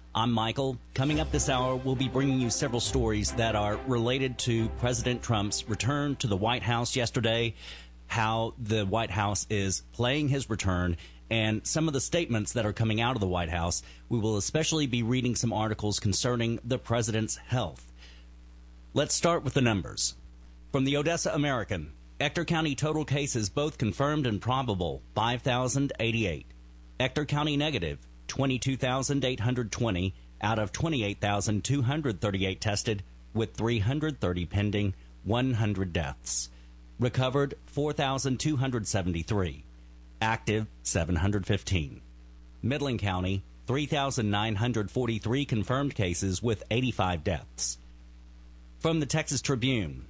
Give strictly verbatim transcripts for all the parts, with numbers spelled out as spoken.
I'm Michael. Coming up this hour, we'll be bringing you several stories that are related to President Trump's return to the White House yesterday, how the White House is playing his return, and some of the statements that are coming out of the White House. We will especially be reading some articles concerning the president's health. Let's start with the numbers. From the Odessa American, Ector County total cases both confirmed and probable, five thousand eighty-eight. Ector County negative, twenty-two thousand eight hundred twenty out of twenty-eight thousand two hundred thirty-eight tested, with three hundred thirty pending, one hundred deaths. Recovered, four thousand two hundred seventy-three. Active, seven hundred fifteen. Midland County, three thousand nine hundred forty-three confirmed cases with eighty-five deaths. From the Texas Tribune,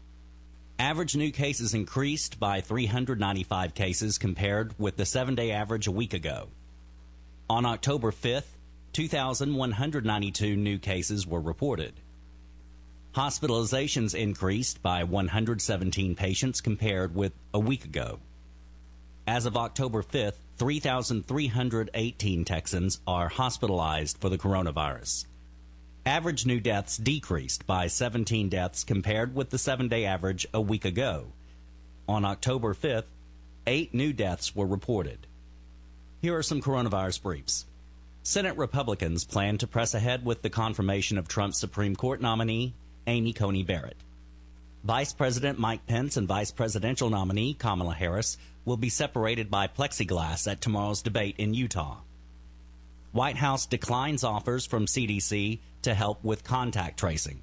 average new cases increased by three hundred ninety-five cases compared with the seven-day average a week ago. On October fifth, two thousand one hundred ninety-two new cases were reported. Hospitalizations increased by one hundred seventeen patients compared with a week ago. As of October fifth, three thousand three hundred eighteen Texans are hospitalized for the coronavirus. Average new deaths decreased by seventeen deaths compared with the seven-day average a week ago. On October fifth, eight new deaths were reported. Here are some coronavirus briefs. Senate Republicans plan to press ahead with the confirmation of Trump's Supreme Court nominee, Amy Coney Barrett. Vice President Mike Pence and Vice Presidential nominee Kamala Harris will be separated by plexiglass at tomorrow's debate in Utah. White House declines offers from C D C to help with contact tracing.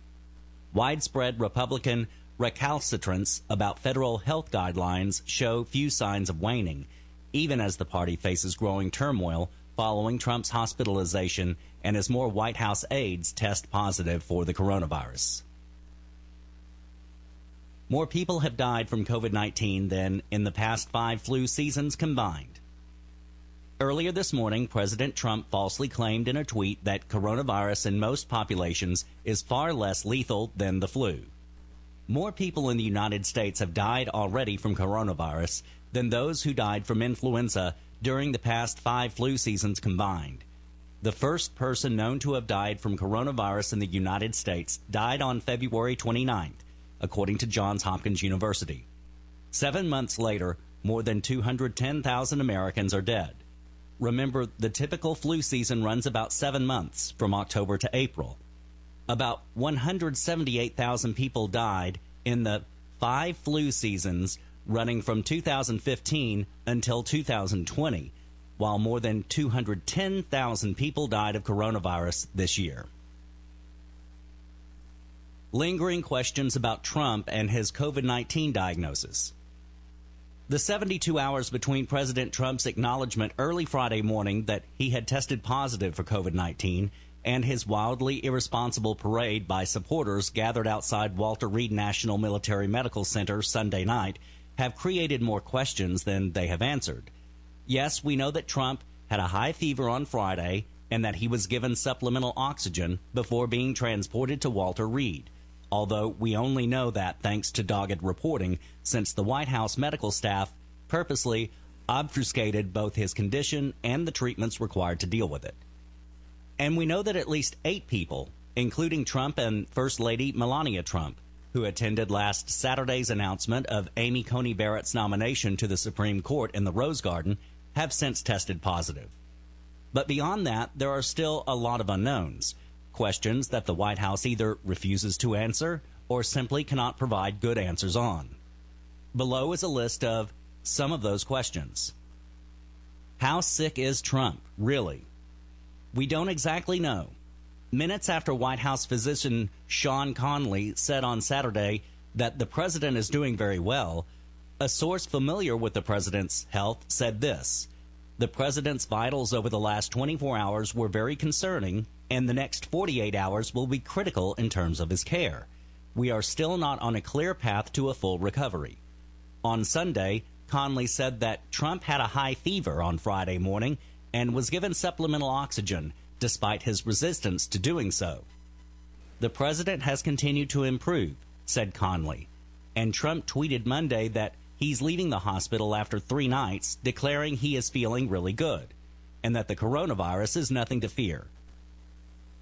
Widespread Republican recalcitrance about federal health guidelines show few signs of waning, even as the party faces growing turmoil following Trump's hospitalization and as more White House aides test positive for the coronavirus. More people have died from COVID nineteen than in the past five flu seasons combined. Earlier this morning, President Trump falsely claimed in a tweet that coronavirus in most populations is far less lethal than the flu. More people in the United States have died already from coronavirus than those who died from influenza during the past five flu seasons combined. The first person known to have died from coronavirus in the United States died on February twenty-ninth, according to Johns Hopkins University. Seven months later, more than two hundred ten thousand Americans are dead. Remember, the typical flu season runs about seven months, from October to April. About one hundred seventy-eight thousand people died in the five flu seasons running from two thousand fifteen until two thousand twenty, while more than two hundred ten thousand people died of coronavirus this year. Lingering questions about Trump and his COVID nineteen diagnosis. The seventy-two hours between President Trump's acknowledgement early Friday morning that he had tested positive for COVID nineteen and his wildly irresponsible parade by supporters gathered outside Walter Reed National Military Medical Center Sunday night have created more questions than they have answered. Yes, we know that Trump had a high fever on Friday and that he was given supplemental oxygen before being transported to Walter Reed, although we only know that thanks to dogged reporting, since the White House medical staff purposely obfuscated both his condition and the treatments required to deal with it. And we know that at least eight people, including Trump and First Lady Melania Trump, who attended last Saturday's announcement of Amy Coney Barrett's nomination to the Supreme Court in the Rose Garden, have since tested positive. But beyond that, there are still a lot of unknowns. Questions that the White House either refuses to answer or simply cannot provide good answers on. Below is a list of some of those questions. How sick is Trump, really? We don't exactly know. Minutes after White House physician Sean Conley said on Saturday that the president is doing very well, a source familiar with the president's health said this: the president's vitals over the last twenty-four hours were very concerning, and the next forty-eight hours will be critical in terms of his care. We are still not on a clear path to a full recovery. On Sunday, Conley said that Trump had a high fever on Friday morning and was given supplemental oxygen, despite his resistance to doing so. The president has continued to improve, said Conley, and Trump tweeted Monday that he's leaving the hospital after three nights, declaring he is feeling really good, and that the coronavirus is nothing to fear.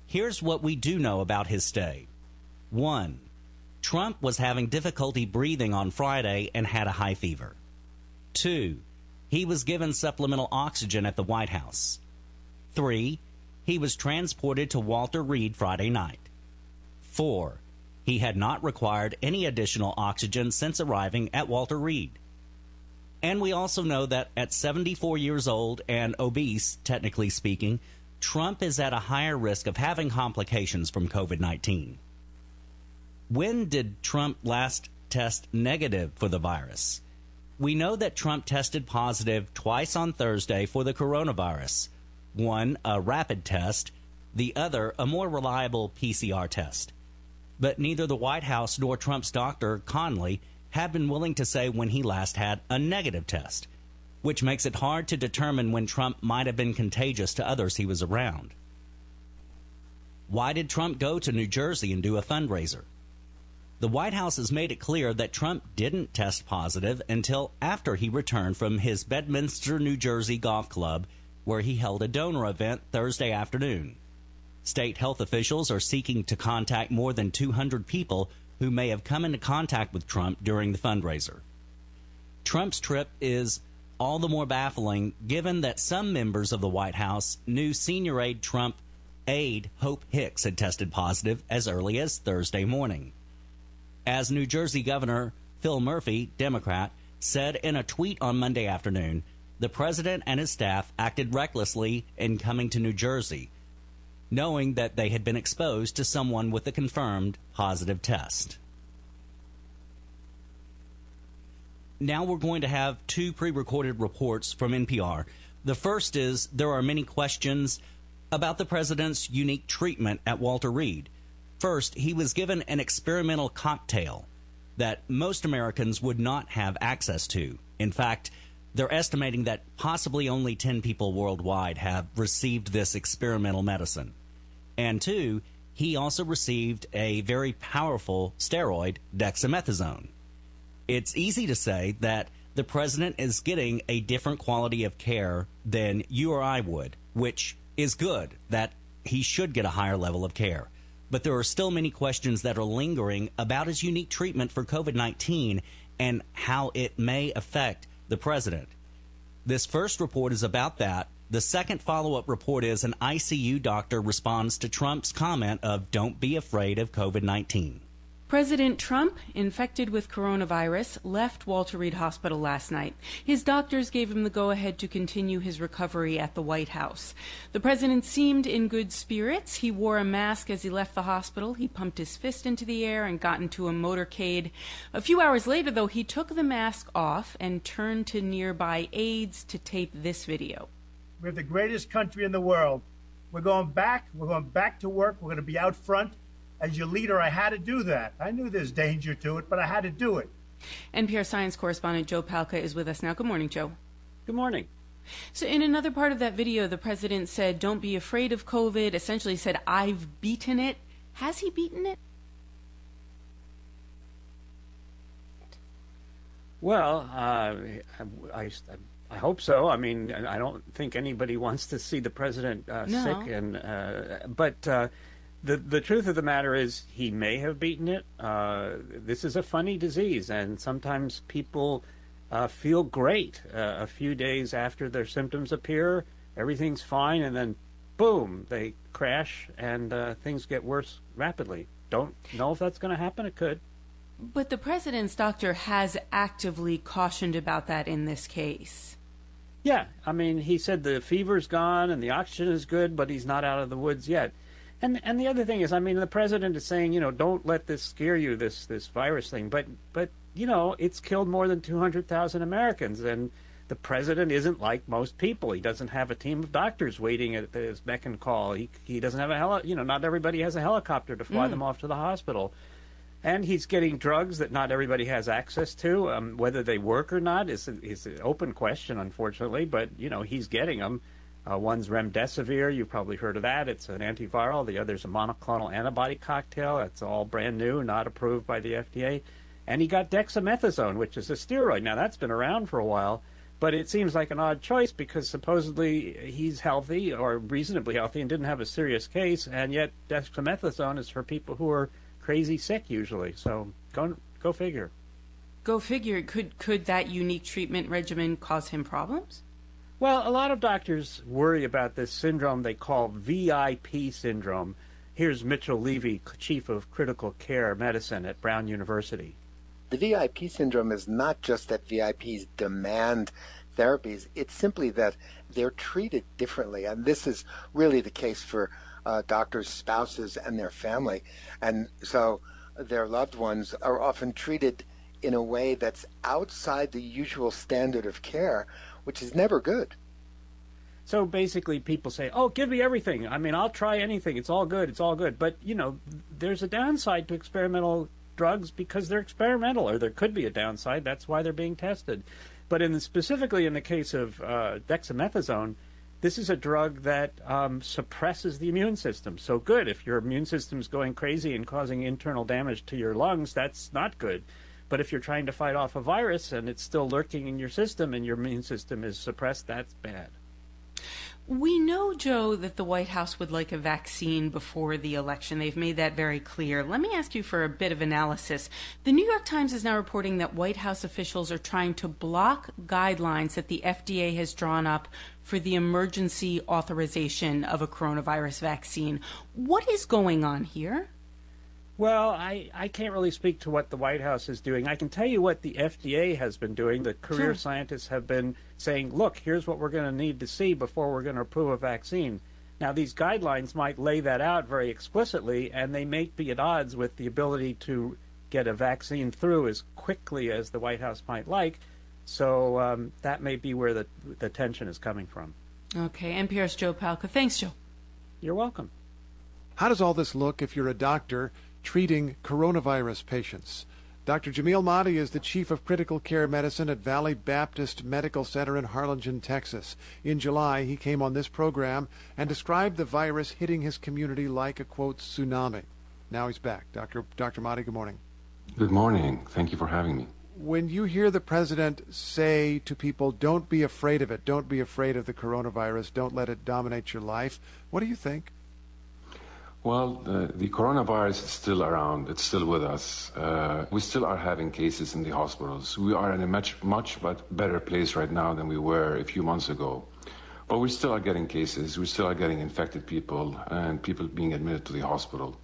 Here's what we do know about his stay. One, Trump was having difficulty breathing on Friday and had a high fever. Two, he was given supplemental oxygen at the White House. Three, he was transported to Walter Reed Friday night. Four, he had not required any additional oxygen since arriving at Walter Reed. And we also know that at seventy-four years old and obese, technically speaking, Trump is at a higher risk of having complications from COVID nineteen. When did Trump last test negative for the virus? We know that Trump tested positive twice on Thursday for the coronavirus. One, a rapid test, the other, a more reliable P C R test. But neither the White House nor Trump's doctor, Conley, have been willing to say when he last had a negative test, which makes it hard to determine when Trump might have been contagious to others he was around. Why did Trump go to New Jersey and do a fundraiser? The White House has made it clear that Trump didn't test positive until after he returned from his Bedminster, New Jersey golf club, where he held a donor event Thursday afternoon. State health officials are seeking to contact more than two hundred people who may have come into contact with Trump during the fundraiser. Trump's trip is all the more baffling given that some members of the White House knew senior aide Trump aide Hope Hicks had tested positive as early as Thursday morning. As New Jersey Governor Phil Murphy, Democrat, said in a tweet on Monday afternoon, the president and his staff acted recklessly in coming to New Jersey, knowing that they had been exposed to someone with a confirmed positive test. Now we're going to have two pre-recorded reports from N P R. The first is there are many questions about the president's unique treatment at Walter Reed. First, he was given an experimental cocktail that most Americans would not have access to. In fact, they're estimating that possibly only ten people worldwide have received this experimental medicine. And two, he also received a very powerful steroid, dexamethasone. It's easy to say that the president is getting a different quality of care than you or I would, which is good, that he should get a higher level of care. But there are still many questions that are lingering about his unique treatment for COVID nineteen and how it may affect the president. This first report is about that. The second follow-up report is an I C U doctor responds to Trump's comment of don't be afraid of COVID nineteen. President Trump, infected with coronavirus, left Walter Reed Hospital last night. His doctors gave him the go-ahead to continue his recovery at the White House. The president seemed in good spirits. He wore a mask as he left the hospital. He pumped his fist into the air and got into a motorcade. A few hours later, though, he took the mask off and turned to nearby aides to tape this video. We're the greatest country in the world. We're going back. We're going back to work. We're going to be out front. As your leader, I had to do that. I knew there's danger to it, but I had to do it. N P R science correspondent Joe Palca is with us now. Good morning, Joe. Good morning. So in another part of that video, the president said, don't be afraid of COVID, essentially said, I've beaten it. Has he beaten it? Well, uh, I, I, I hope so. I mean, I don't think anybody wants to see the president uh, no. sick. and uh, But... Uh, The the truth of the matter is he may have beaten it. Uh, this is a funny disease, and sometimes people uh, feel great uh, a few days after their symptoms appear. Everything's fine, and then, boom, they crash, and uh, things get worse rapidly. Don't know if that's going to happen. It could. But the president's doctor has actively cautioned about that in this case. Yeah, I mean, he said the fever's gone and the oxygen is good, but he's not out of the woods yet. And and the other thing is, I mean, the president is saying, you know, don't let this scare you, this this virus thing. But, but you know, it's killed more than two hundred thousand Americans. And the president isn't like most people. He doesn't have a team of doctors waiting at his beck and call. He he doesn't have a heli- you know, not everybody has a helicopter to fly mm. them off to the hospital. And he's getting drugs that not everybody has access to. Um, whether they work or not is, is an open question, unfortunately. But, you know, he's getting them. Uh, one's remdesivir. You've probably heard of that. It's an antiviral. The other's a monoclonal antibody cocktail. That's all brand new, not approved by the F D A. And he got dexamethasone, which is a steroid. Now, that's been around for a while, But it seems like an odd choice because supposedly he's healthy or reasonably healthy and didn't have a serious case, and yet dexamethasone is for people who are crazy sick usually. So go go figure. Go figure. Could could that unique treatment regimen cause him problems? Well, a lot of doctors worry about this syndrome they call V I P syndrome. Here's Mitchell Levy, Chief of Critical Care Medicine at Brown University. The V I P syndrome is not just that V I Ps demand therapies. It's simply that they're treated differently. And this is really the case for uh, doctors' spouses and their family. And so their loved ones are often treated in a way that's outside the usual standard of care, which is never good. So basically people say, oh, give me everything. I mean, I'll try anything. It's all good. It's all good. But, you know, there's a downside to experimental drugs because they're experimental, or there could be a downside. That's why they're being tested. But in the, specifically in the case of uh, dexamethasone, this is a drug that um, suppresses the immune system. So good. If your immune system's going crazy and causing internal damage to your lungs, that's not good. But if you're trying to fight off a virus and it's still lurking in your system and your immune system is suppressed, that's bad. We know, Joe, that the White House would like a vaccine before the election. They've made that very clear. Let me ask you for a bit of analysis. The New York Times is now reporting that White House officials are trying to block guidelines that the F D A has drawn up for the emergency authorization of a coronavirus vaccine. What is going on here? Well, I, I can't really speak to what the White House is doing. I can tell you what the F D A has been doing. The career Sure. scientists have been saying, look, here's what we're going to need to see before we're going to approve a vaccine. Now, these guidelines might lay that out very explicitly, and they may be at odds with the ability to get a vaccine through as quickly as the White House might like. So um, that may be where the, the tension is coming from. Okay, N P R's Joe Palca. Thanks, Joe. You're welcome. How does all this look if you're a doctor treating coronavirus patients? Doctor Jamil Mahdi is the Chief of Critical Care Medicine at Valley Baptist Medical Center in Harlingen, Texas. In July, he came on this program and described the virus hitting his community like a, quote, tsunami. Now he's back. Doctor Doctor Mahdi, good morning. Good morning. Thank you for having me. When you hear the president say to people, don't be afraid of it, don't be afraid of the coronavirus, don't let it dominate your life, what do you think? Well, uh, the coronavirus is still around. It's still with us. Uh, we still are having cases in the hospitals. We are in a much, much better place right now than we were a few months ago. But we still are getting cases. We still are getting infected people and people being admitted to the hospital.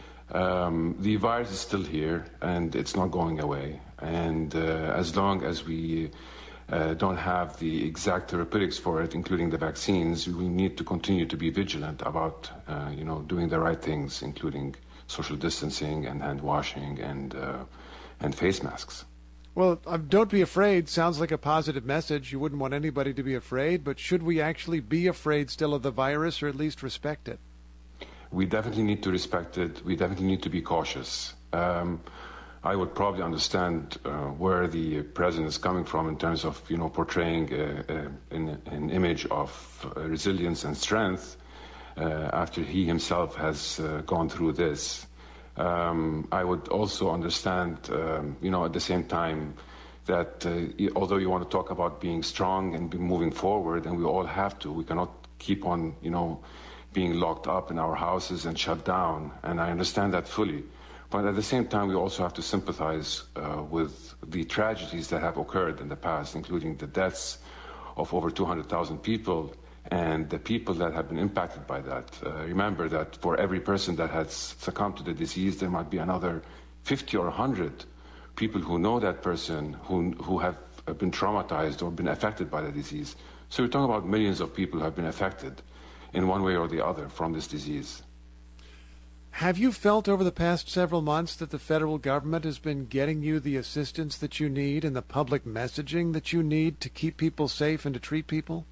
Um, the virus is still here, and it's not going away. And uh, as long as we Uh, don't have the exact therapeutics for it, including the vaccines, we need to continue to be vigilant about, uh, you know, doing the right things, including social distancing and hand washing and uh, and face masks. Well, uh, don't be afraid sounds like a positive message. You wouldn't want anybody to be afraid, but should we actually be afraid still of the virus, or at least respect it? We definitely need to respect it. We definitely need to be cautious. Um, I would probably understand uh, where the president is coming from in terms of, you know, portraying uh, uh, an, an image of uh, resilience and strength uh, after he himself has uh, gone through this. Um, I would also understand, um, you know, at the same time that uh, although you want to talk about being strong and be moving forward, and we all have to, we cannot keep on, you know, being locked up in our houses and shut down. And I understand that fully. But at the same time, we also have to sympathize uh, with the tragedies that have occurred in the past, including the deaths of over two hundred thousand people and the people that have been impacted by that. Uh, remember that for every person that has succumbed to the disease, there might be another fifty or one hundred people who know that person, who, who have been traumatized or been affected by the disease. So we're talking about millions of people who have been affected in one way or the other from this disease. Have you felt over the past several months that the federal government has been getting you the assistance that you need and the public messaging that you need to keep people safe and to treat people?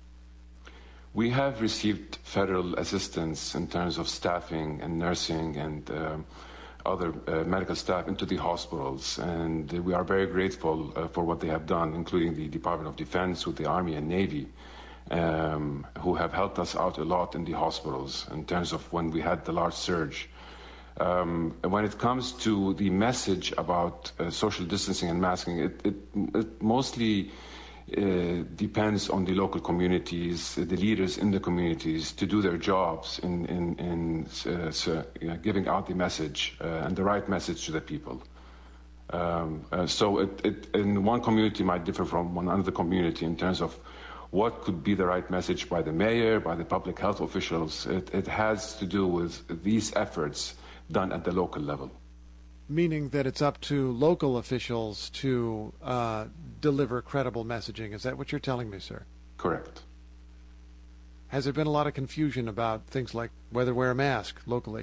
We have received federal assistance in terms of staffing and nursing and uh, other uh, medical staff into the hospitals, and we are very grateful uh, for what they have done, including the Department of Defense with the Army and Navy, um, who have helped us out a lot in the hospitals in terms of when we had the large surge. Um, when it comes to the message about uh, social distancing and masking, it, it, it mostly uh, depends on the local communities, the leaders in the communities, to do their jobs in, in, in uh, so, you know, giving out the message uh, and the right message to the people. Um, uh, so it, it, in one community might differ from one another community in terms of what could be the right message by the mayor, by the public health officials. It, it has to do with these efforts done at the local level. Meaning that it's up to local officials to uh, deliver credible messaging. Is that what you're telling me, sir? Correct. Has there been a lot of confusion about things like whether to wear a mask locally?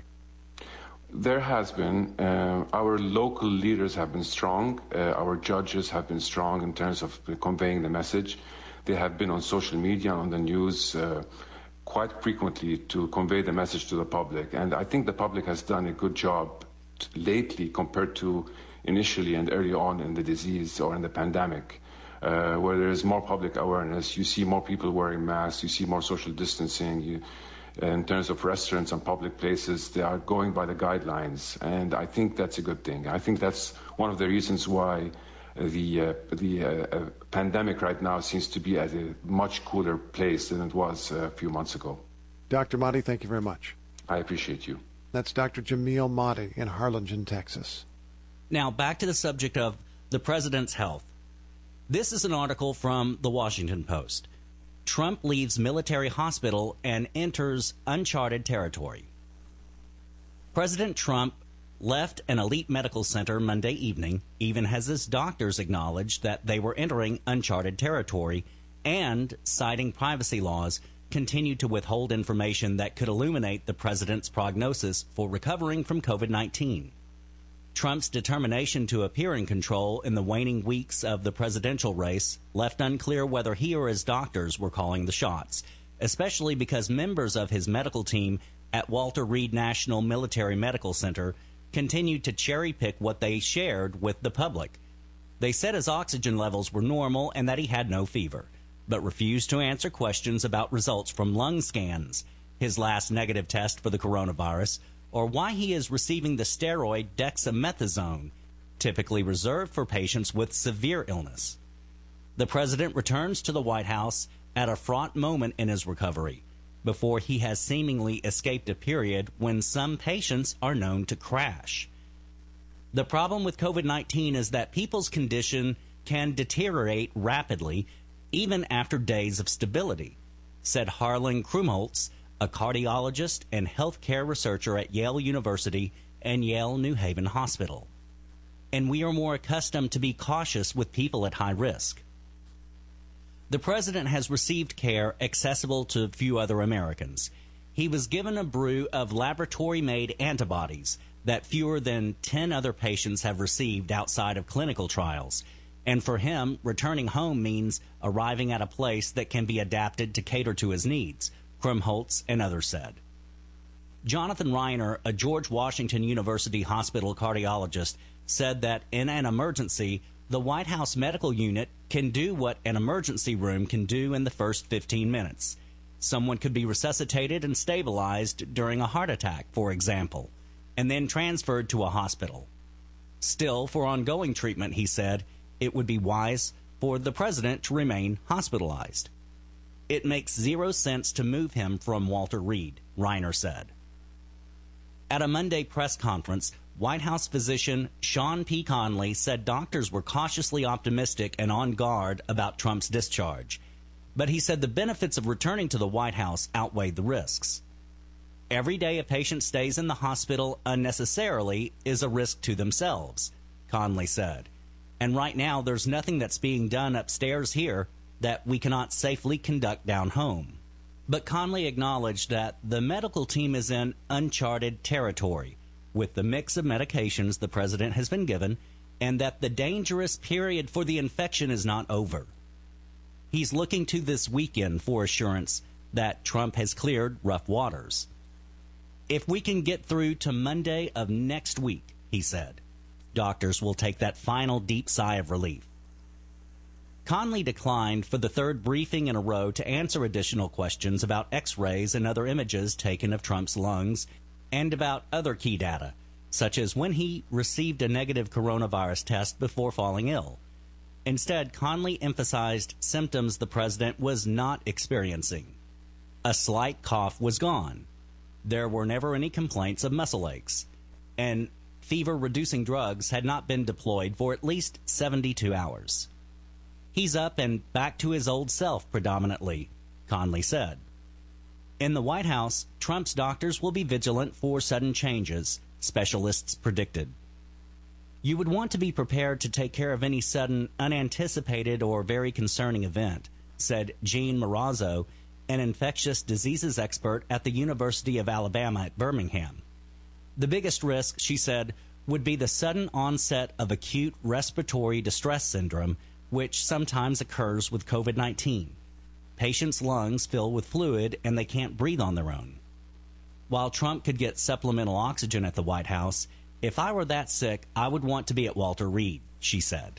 There has been. Uh, our local leaders have been strong. Uh, our judges have been strong in terms of conveying the message. They have been on social media, on the news, uh, quite frequently to convey the message to the public. And I think the public has done a good job lately compared to initially and early on in the disease or in the pandemic, uh, where there is more public awareness. You see more people wearing masks. You see more social distancing. You, in terms of restaurants and public places, they are going by the guidelines, and I think that's a good thing. I think that's one of the reasons why the uh, the uh, uh, pandemic right now seems to be at a much cooler place than it was a few months ago. Doctor Mahdi, thank you very much. I appreciate you. That's Doctor Jamil Mahdi in Harlingen, Texas. Now, back to the subject of the president's health. This is an article from the Washington Post. Trump leaves military hospital and enters uncharted territory. President Trump left an elite medical center Monday evening, even as his doctors acknowledged that they were entering uncharted territory and, citing privacy laws, continued to withhold information that could illuminate the president's prognosis for recovering from COVID nineteen. Trump's determination to appear in control in the waning weeks of the presidential race left unclear whether he or his doctors were calling the shots, especially because members of his medical team at Walter Reed National Military Medical Center continued to cherry-pick what they shared with the public. They said his oxygen levels were normal and that he had no fever, but refused to answer questions about results from lung scans, his last negative test for the coronavirus, or why he is receiving the steroid dexamethasone, typically reserved for patients with severe illness. The president returns to the White House at a fraught moment in his recovery, before he has seemingly escaped a period when some patients are known to crash. The problem with COVID nineteen is that people's condition can deteriorate rapidly even after days of stability, said Harlan Krumholtz, a cardiologist and healthcare researcher at Yale University and Yale New Haven Hospital. And we are more accustomed to be cautious with people at high risk. The president has received care accessible to few other Americans. He was given a brew of laboratory-made antibodies that fewer than ten other patients have received outside of clinical trials. And for him, returning home means arriving at a place that can be adapted to cater to his needs, Krumholtz and others said. Jonathan Reiner, a George Washington University Hospital cardiologist, said that in an emergency, the White House medical unit can do what an emergency room can do in the first fifteen minutes. Someone could be resuscitated and stabilized during a heart attack, for example, and then transferred to a hospital. Still, for ongoing treatment, he said, it would be wise for the president to remain hospitalized. It makes zero sense to move him from Walter Reed, Reiner said. At a Monday press conference, White House physician Sean P. Conley said doctors were cautiously optimistic and on guard about Trump's discharge. But he said the benefits of returning to the White House outweighed the risks. Every day a patient stays in the hospital unnecessarily is a risk to themselves, Conley said. And right now there's nothing that's being done upstairs here that we cannot safely conduct down home. But Conley acknowledged that the medical team is in uncharted territory with the mix of medications the president has been given, and that the dangerous period for the infection is not over. He's looking to this weekend for assurance that Trump has cleared rough waters. If we can get through to Monday of next week, he said, doctors will take that final deep sigh of relief. Conley declined for the third briefing in a row to answer additional questions about X-rays and other images taken of Trump's lungs and about other key data, such as when he received a negative coronavirus test before falling ill. Instead, Conley emphasized symptoms the president was not experiencing. A slight cough was gone. There were never any complaints of muscle aches. And fever-reducing drugs had not been deployed for at least seventy-two hours. He's up and back to his old self predominantly, Conley said. In the White House, Trump's doctors will be vigilant for sudden changes, specialists predicted. You would want to be prepared to take care of any sudden, unanticipated, or very concerning event, said Jean Marazzo, an infectious diseases expert at the University of Alabama at Birmingham. The biggest risk, she said, would be the sudden onset of acute respiratory distress syndrome, which sometimes occurs with COVID nineteen. Patients' lungs fill with fluid and they can't breathe on their own. While Trump could get supplemental oxygen at the White House, if I were that sick, I would want to be at Walter Reed, she said.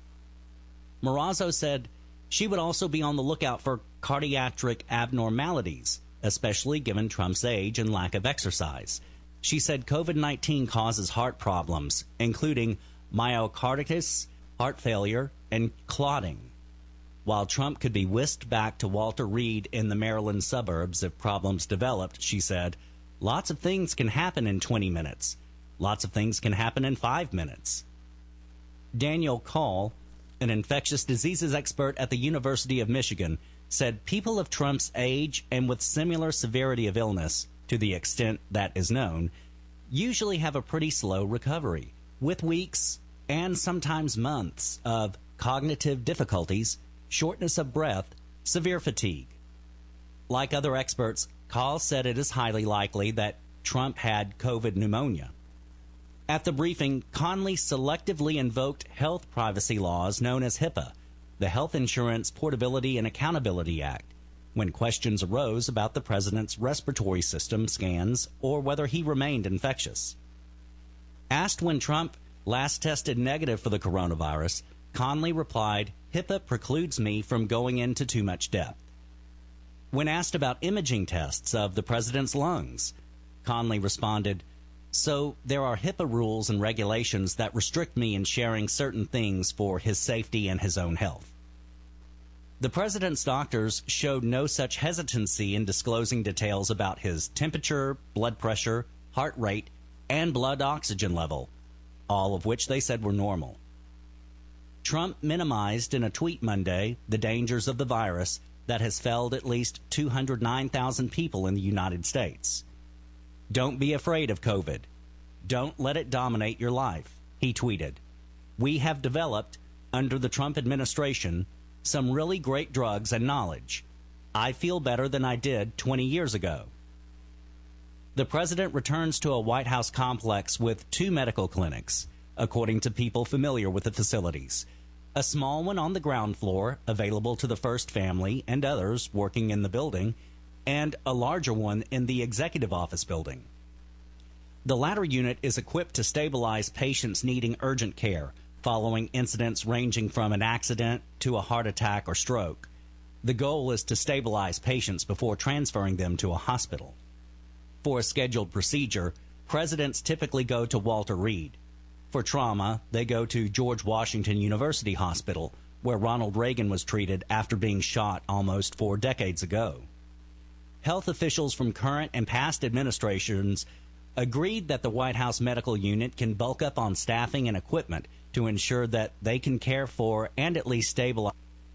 Marazzo said she would also be on the lookout for cardiac abnormalities, especially given Trump's age and lack of exercise. She said COVID nineteen causes heart problems, including myocarditis, heart failure, and clotting. While Trump could be whisked back to Walter Reed in the Maryland suburbs if problems developed, she said, lots of things can happen in twenty minutes. Lots of things can happen in five minutes. Daniel Call, an infectious diseases expert at the University of Michigan, said people of Trump's age and with similar severity of illness, to the extent that is known, usually have a pretty slow recovery, with weeks and sometimes months of cognitive difficulties, shortness of breath, severe fatigue. Like other experts, Call said it is highly likely that Trump had COVID pneumonia. At the briefing, Conley selectively invoked health privacy laws known as HIPAA, the Health Insurance Portability and Accountability Act, when questions arose about the president's respiratory system scans or whether he remained infectious. Asked when Trump last tested negative for the coronavirus, Conley replied, HIPAA precludes me from going into too much depth. When asked about imaging tests of the president's lungs, Conley responded, so there are HIPAA rules and regulations that restrict me in sharing certain things for his safety and his own health. The president's doctors showed no such hesitancy in disclosing details about his temperature, blood pressure, heart rate, and blood oxygen level, all of which they said were normal. Trump minimized in a tweet Monday the dangers of the virus that has felled at least two hundred nine thousand people in the United States. Don't be afraid of COVID. Don't let it dominate your life, he tweeted. We have developed, under the Trump administration, some really great drugs and knowledge. I feel better than I did twenty years ago. The president returns to a White House complex with two medical clinics, according to people familiar with the facilities. A small one on the ground floor, available to the first family and others working in the building, and a larger one in the executive office building. The latter unit is equipped to stabilize patients needing urgent care, following incidents ranging from an accident to a heart attack or stroke. The goal is to stabilize patients before transferring them to a hospital. For a scheduled procedure, presidents typically go to Walter Reed. For trauma, they go to George Washington University Hospital, where Ronald Reagan was treated after being shot almost four decades ago. Health officials from current and past administrations agreed that the White House medical unit can bulk up on staffing and equipment to ensure that they can care for and at least stabilize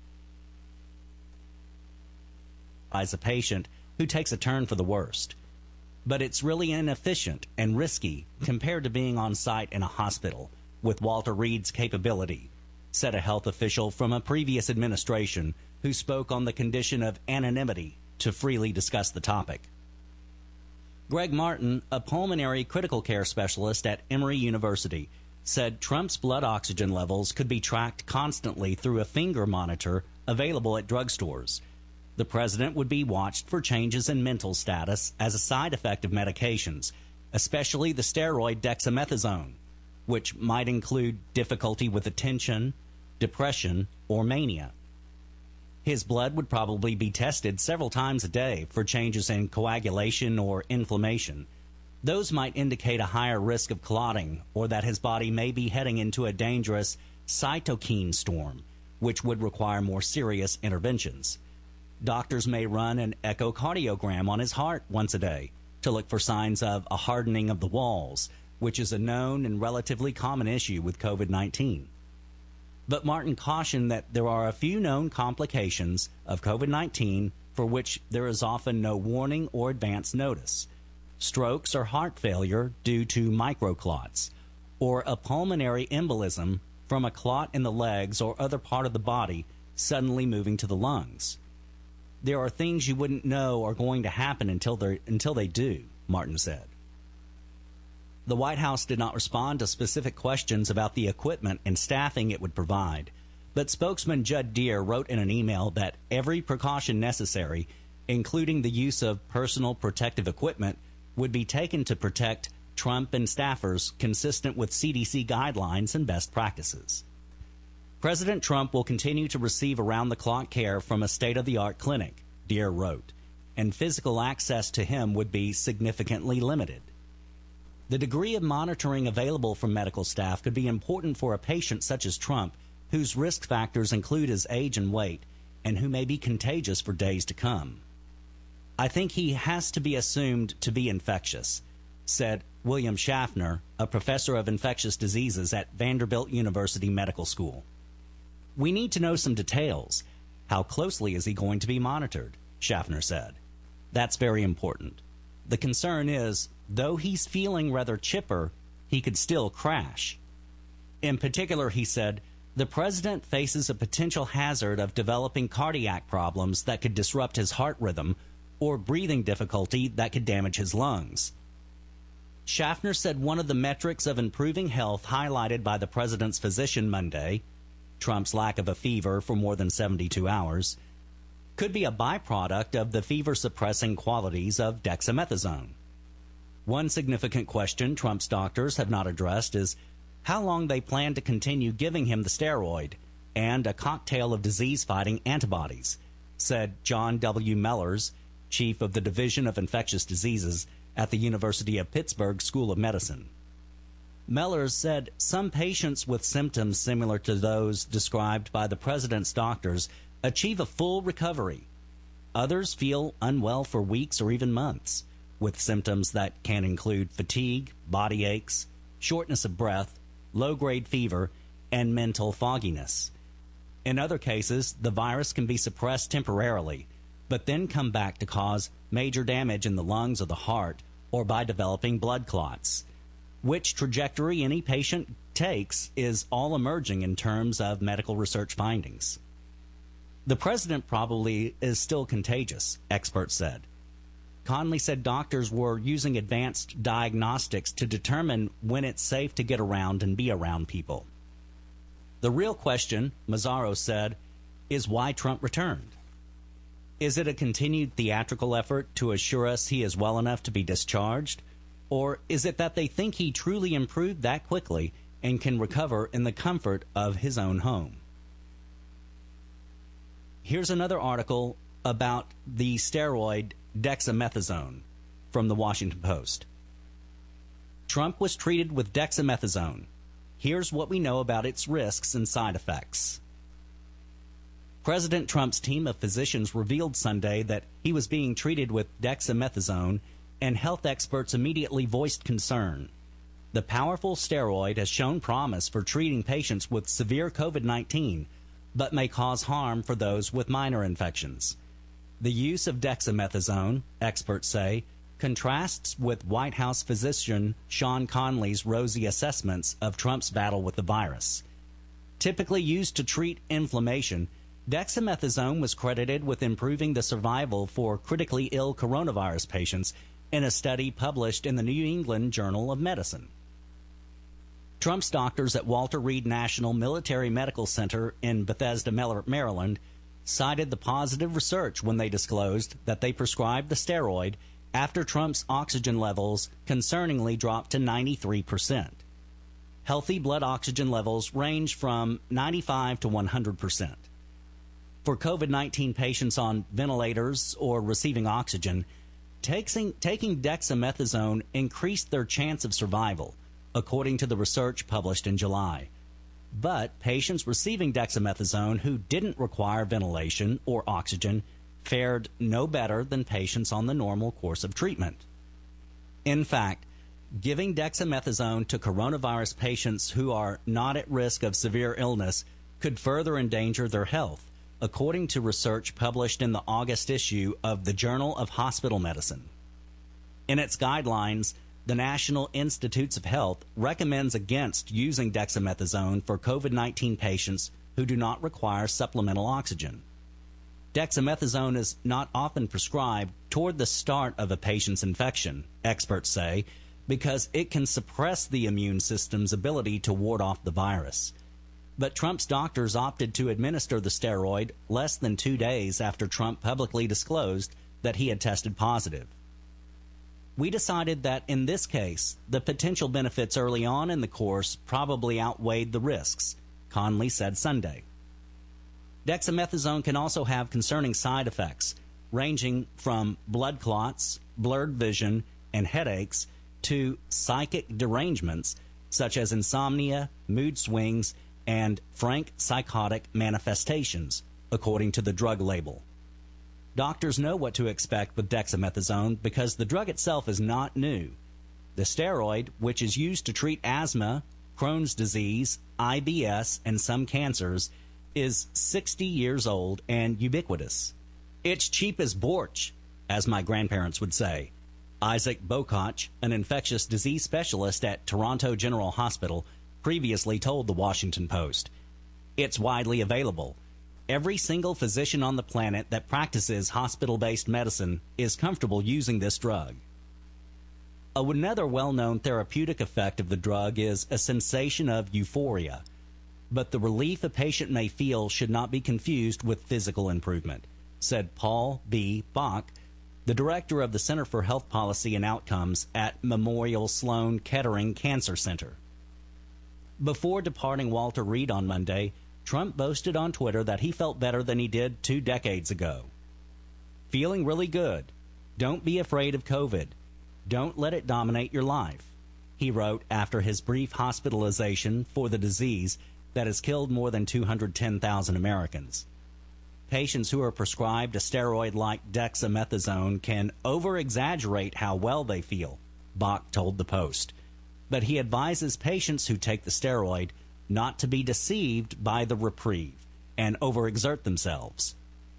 a patient who takes a turn for the worst. But it's really inefficient and risky compared to being on site in a hospital with Walter Reed's capability, said a health official from a previous administration who spoke on the condition of anonymity to freely discuss the topic. Greg Martin, a pulmonary critical care specialist at Emory University, said Trump's blood oxygen levels could be tracked constantly through a finger monitor available at drugstores. The president would be watched for changes in mental status as a side effect of medications, especially the steroid dexamethasone, which might include difficulty with attention, depression, or mania. His blood would probably be tested several times a day for changes in coagulation or inflammation. Those might indicate a higher risk of clotting or that his body may be heading into a dangerous cytokine storm, which would require more serious interventions. Doctors may run an echocardiogram on his heart once a day to look for signs of a hardening of the walls, which is a known and relatively common issue with COVID nineteen. But Martin cautioned that there are a few known complications of COVID nineteen for which there is often no warning or advance notice. Strokes or heart failure due to microclots, or a pulmonary embolism from a clot in the legs or other part of the body suddenly moving to the lungs. There are things you wouldn't know are going to happen until they until they do, Martin said. The White House did not respond to specific questions about the equipment and staffing it would provide, but spokesman Judd Deere wrote in an email that every precaution necessary, including the use of personal protective equipment, would be taken to protect Trump and staffers consistent with C D C guidelines and best practices. President Trump will continue to receive around-the-clock care from a state-of-the-art clinic, Deere wrote, and physical access to him would be significantly limited. The degree of monitoring available from medical staff could be important for a patient such as Trump, whose risk factors include his age and weight, and who may be contagious for days to come. I think he has to be assumed to be infectious, said William Schaffner, a professor of infectious diseases at Vanderbilt University Medical School. We need to know some details. How closely is he going to be monitored? Schaffner said. That's very important. The concern is, though he's feeling rather chipper, he could still crash. In particular, he said, the president faces a potential hazard of developing cardiac problems that could disrupt his heart rhythm or breathing difficulty that could damage his lungs. Schaffner said one of the metrics of improving health highlighted by the president's physician Monday, Trump's lack of a fever for more than seventy-two hours, could be a byproduct of the fever-suppressing qualities of dexamethasone. One significant question Trump's doctors have not addressed is how long they plan to continue giving him the steroid and a cocktail of disease-fighting antibodies, said John W. Mellors, chief of the Division of Infectious Diseases at the University of Pittsburgh School of Medicine. Mellors said some patients with symptoms similar to those described by the president's doctors achieve a full recovery. Others feel unwell for weeks or even months, with symptoms that can include fatigue, body aches, shortness of breath, low-grade fever, and mental fogginess. In other cases, the virus can be suppressed temporarily, but then come back to cause major damage in the lungs or the heart or by developing blood clots. Which trajectory any patient takes is all emerging in terms of medical research findings. The president probably is still contagious, experts said. Conley said doctors were using advanced diagnostics to determine when it's safe to get around and be around people. The real question, Mazzaro said, is why Trump returned. Is it a continued theatrical effort to assure us he is well enough to be discharged? Or is it that they think he truly improved that quickly and can recover in the comfort of his own home? Here's another article about the steroid dexamethasone from the Washington Post. Trump was treated with dexamethasone. Here's what we know about its risks and side effects. President Trump's team of physicians revealed Sunday that he was being treated with dexamethasone, and health experts immediately voiced concern. The powerful steroid has shown promise for treating patients with severe COVID nineteen, but may cause harm for those with minor infections. The use of dexamethasone, experts say, contrasts with White House physician Sean Conley's rosy assessments of Trump's battle with the virus. Typically used to treat inflammation, dexamethasone was credited with improving the survival for critically ill coronavirus patients in a study published in the New England Journal of Medicine. Trump's doctors at Walter Reed National Military Medical Center in Bethesda, Maryland, cited the positive research when they disclosed that they prescribed the steroid after Trump's oxygen levels concerningly dropped to ninety-three percent. Healthy blood oxygen levels range from ninety-five to one hundred percent. For COVID nineteen patients on ventilators or receiving oxygen, taking, taking dexamethasone increased their chance of survival, according to the research published in July. But patients receiving dexamethasone who didn't require ventilation or oxygen fared no better than patients on the normal course of treatment. In fact, giving dexamethasone to coronavirus patients who are not at risk of severe illness could further endanger their health, according to research published in the August issue of the Journal of Hospital Medicine. In its guidelines, the National Institutes of Health recommends against using dexamethasone for COVID nineteen patients who do not require supplemental oxygen. Dexamethasone is not often prescribed toward the start of a patient's infection, experts say, because it can suppress the immune system's ability to ward off the virus. But Trump's doctors opted to administer the steroid less than two days after Trump publicly disclosed that he had tested positive. We decided that in this case, the potential benefits early on in the course probably outweighed the risks, Conley said Sunday. Dexamethasone can also have concerning side effects, ranging from blood clots, blurred vision, and headaches to psychic derangements such as insomnia, mood swings, and frank psychotic manifestations, according to the drug label. Doctors know what to expect with dexamethasone because the drug itself is not new. The steroid, which is used to treat asthma, Crohn's disease, I B S, and some cancers, is sixty years old and ubiquitous. It's cheap as bortsch, as my grandparents would say. Isaac Bokach, an infectious disease specialist at Toronto General Hospital, previously told the Washington Post. It's widely available. Every single physician on the planet that practices hospital-based medicine is comfortable using this drug. Another well-known therapeutic effect of the drug is a sensation of euphoria, but the relief a patient may feel should not be confused with physical improvement, said Paul B. Bach, the director of the Center for Health Policy and Outcomes at Memorial Sloan Kettering Cancer Center. Before departing Walter Reed on Monday, Trump boasted on Twitter that he felt better than he did two decades ago. Feeling really good. Don't be afraid of COVID. Don't let it dominate your life, he wrote after his brief hospitalization for the disease that has killed more than two hundred ten thousand Americans. Patients who are prescribed a steroid like dexamethasone can over-exaggerate how well they feel, Bach told the Post. But he advises patients who take the steroid not to be deceived by the reprieve and overexert themselves.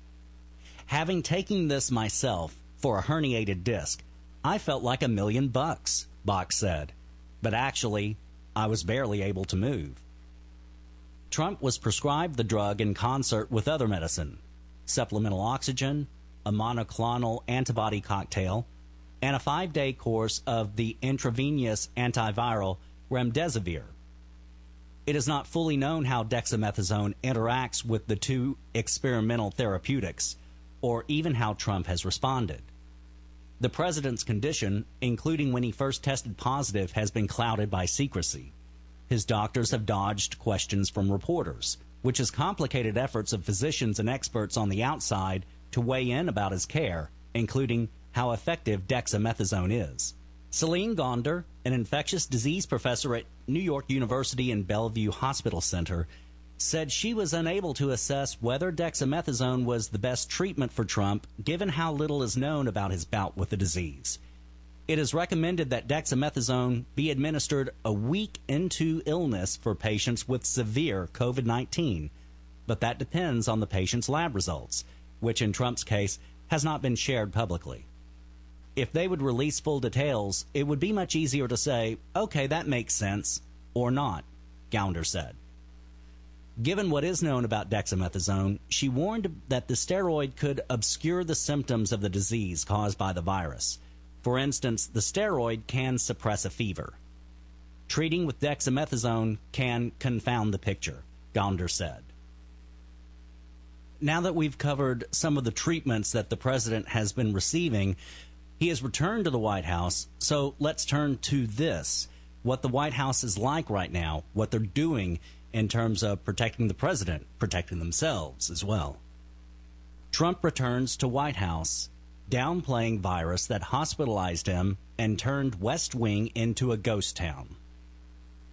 Having taken this myself for a herniated disc, I felt like a million bucks, Bach said, but actually, I was barely able to move. Trump was prescribed the drug in concert with other medicine, supplemental oxygen, a monoclonal antibody cocktail, and a five-day course of the intravenous antiviral remdesivir. It is not fully known how dexamethasone interacts with the two experimental therapeutics, or even how Trump has responded. The president's condition, including when he first tested positive, has been clouded by secrecy. His doctors have dodged questions from reporters, which has complicated efforts of physicians and experts on the outside to weigh in about his care, including how effective dexamethasone is. Celine Gonder, an infectious disease professor at New York University and Bellevue Hospital Center, said she was unable to assess whether dexamethasone was the best treatment for Trump, given how little is known about his bout with the disease. It is recommended that dexamethasone be administered a week into illness for patients with severe COVID nineteen, but that depends on the patient's lab results, which in Trump's case has not been shared publicly. If they would release full details, it would be much easier to say, okay, that makes sense, or not, Gounder said. Given what is known about dexamethasone, she warned that the steroid could obscure the symptoms of the disease caused by the virus. For instance, the steroid can suppress a fever. Treating with dexamethasone can confound the picture, Gounder said. Now that we've covered some of the treatments that the president has been receiving, he has returned to the White House, so let's turn to this, what the White House is like right now, what they're doing in terms of protecting the president, protecting themselves as well. Trump returns to White House, downplaying virus that hospitalized him and turned West Wing into a ghost town.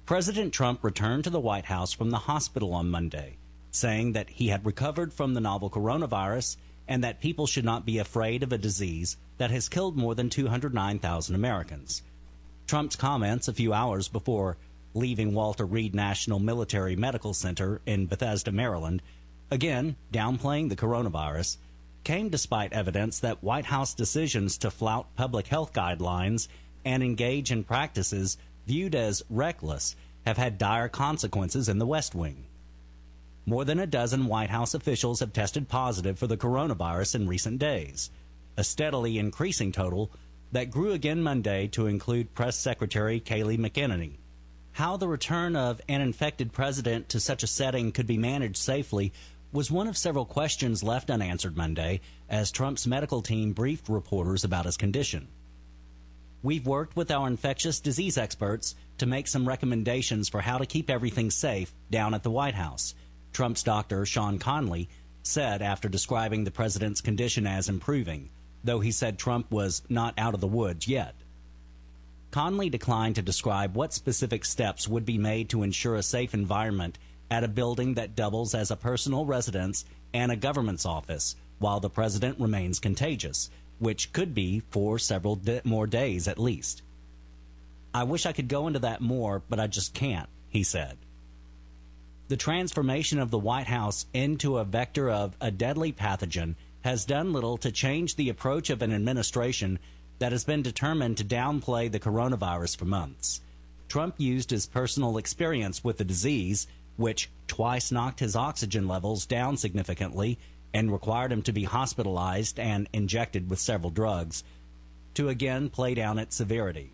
President Trump returned to the White House from the hospital on Monday, saying that he had recovered from the novel coronavirus and that people should not be afraid of a disease that has killed more than two hundred nine thousand Americans. Trump's comments a few hours before leaving Walter Reed National Military Medical Center in Bethesda, Maryland, again downplaying the coronavirus, came despite evidence that White House decisions to flout public health guidelines and engage in practices viewed as reckless have had dire consequences in the West Wing. More than a dozen White House officials have tested positive for the coronavirus in recent days, a steadily increasing total that grew again Monday to include Press Secretary Kayleigh McEnany. How the return of an infected president to such a setting could be managed safely was one of several questions left unanswered Monday as Trump's medical team briefed reporters about his condition. We've worked with our infectious disease experts to make some recommendations for how to keep everything safe down at the White House, Trump's doctor, Sean Conley, said after describing the president's condition as improving, though he said Trump was not out of the woods yet. Conley declined to describe what specific steps would be made to ensure a safe environment at a building that doubles as a personal residence and a government's office while the president remains contagious, which could be for several di- more days at least. I wish I could go into that more, but I just can't, he said. The transformation of the White House into a vector of a deadly pathogen has done little to change the approach of an administration that has been determined to downplay the coronavirus for months. Trump used his personal experience with the disease, which twice knocked his oxygen levels down significantly and required him to be hospitalized and injected with several drugs, to again play down its severity.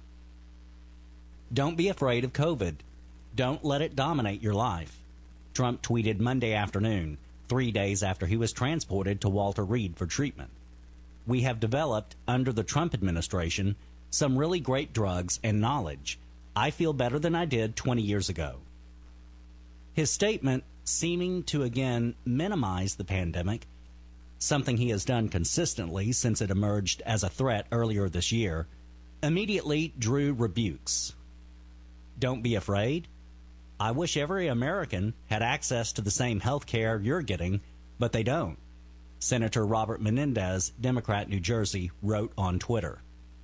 Don't be afraid of COVID. Don't let it dominate your life, Trump tweeted Monday afternoon, three days after he was transported to Walter Reed for treatment. We have developed, under the Trump administration, some really great drugs and knowledge. I feel better than I did twenty years ago. His statement, seeming to again minimize the pandemic, something he has done consistently since it emerged as a threat earlier this year, immediately drew rebukes. Don't be afraid. I wish every American had access to the same health care you're getting, but they don't, Senator Robert Menendez, Democrat, New Jersey, wrote on Twitter.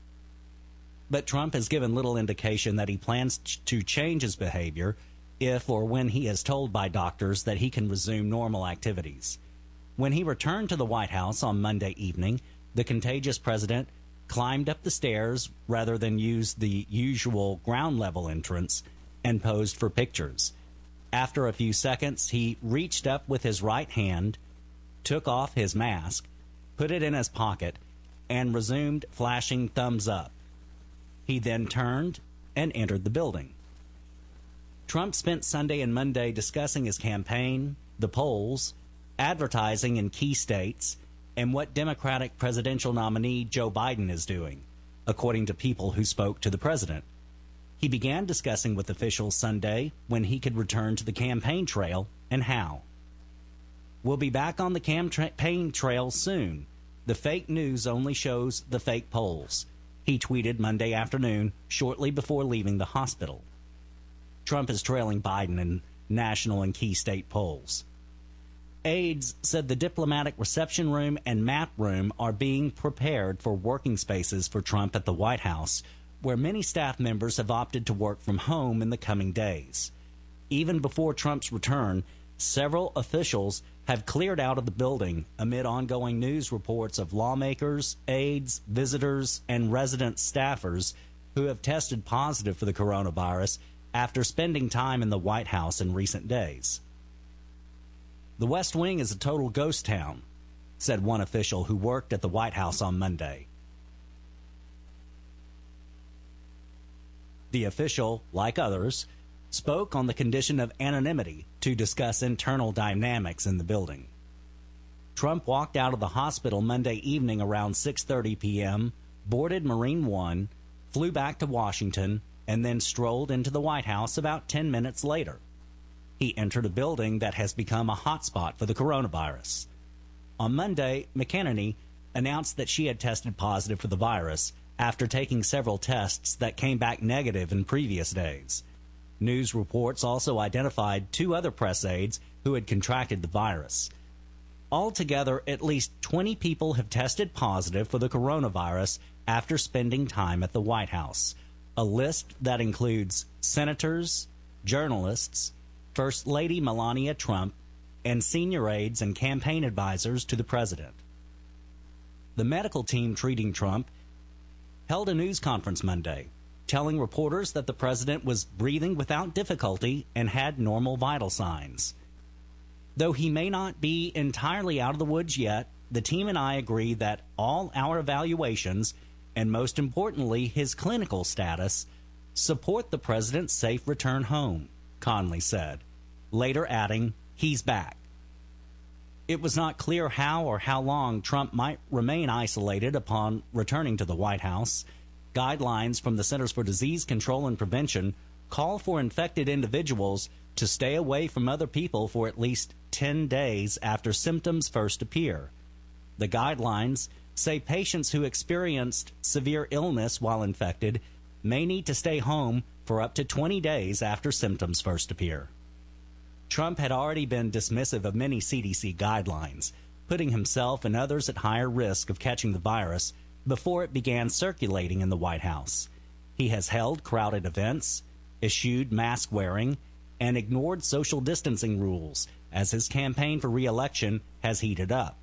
But Trump has given little indication that he plans to change his behavior if or when he is told by doctors that he can resume normal activities. When he returned to the White House on Monday evening, the contagious president climbed up the stairs rather than use the usual ground-level entrance and posed for pictures. After a few seconds, he reached up with his right hand, took off his mask, put it in his pocket, and resumed flashing thumbs up. He then turned and entered the building. Trump spent Sunday and Monday discussing his campaign, the polls, advertising in key states, and what Democratic presidential nominee Joe Biden is doing, according to people who spoke to the president. He began discussing with officials Sunday when he could return to the campaign trail and how. We'll be back on the campaign trail soon. The fake news only shows the fake polls, he tweeted Monday afternoon, shortly before leaving the hospital. Trump is trailing Biden in national and key state polls. Aides said the diplomatic reception room and map room are being prepared for working spaces for Trump at the White House, where many staff members have opted to work from home in the coming days. Even before Trump's return, several officials have cleared out of the building amid ongoing news reports of lawmakers, aides, visitors, and resident staffers who have tested positive for the coronavirus after spending time in the White House in recent days. The West Wing is a total ghost town, said one official who worked at the White House on Monday. The official, like others, spoke on the condition of anonymity to discuss internal dynamics in the building. Trump walked out of the hospital Monday evening around six thirty p.m., boarded Marine One, flew back to Washington, and then strolled into the White House about ten minutes later. He entered a building that has become a hotspot for the coronavirus. On Monday, McEnany announced that she had tested positive for the virus after taking several tests that came back negative in previous days. News reports also identified two other press aides who had contracted the virus. Altogether, at least twenty people have tested positive for the coronavirus after spending time at the White House, a list that includes senators, journalists, First Lady Melania Trump, and senior aides and campaign advisors to the president. The medical team treating Trump held a news conference Monday, telling reporters that the president was breathing without difficulty and had normal vital signs. Though he may not be entirely out of the woods yet, the team and I agree that all our evaluations, and most importantly his clinical status, support the president's safe return home, Conley said, later adding, he's back. It was not clear how or how long Trump might remain isolated upon returning to the White House. Guidelines from the Centers for Disease Control and Prevention call for infected individuals to stay away from other people for at least ten days after symptoms first appear. The guidelines say patients who experienced severe illness while infected may need to stay home for up to twenty days after symptoms first appear. Trump had already been dismissive of many C D C guidelines, putting himself and others at higher risk of catching the virus before it began circulating in the White House. He has held crowded events, eschewed mask wearing, and ignored social distancing rules as his campaign for re-election has heated up.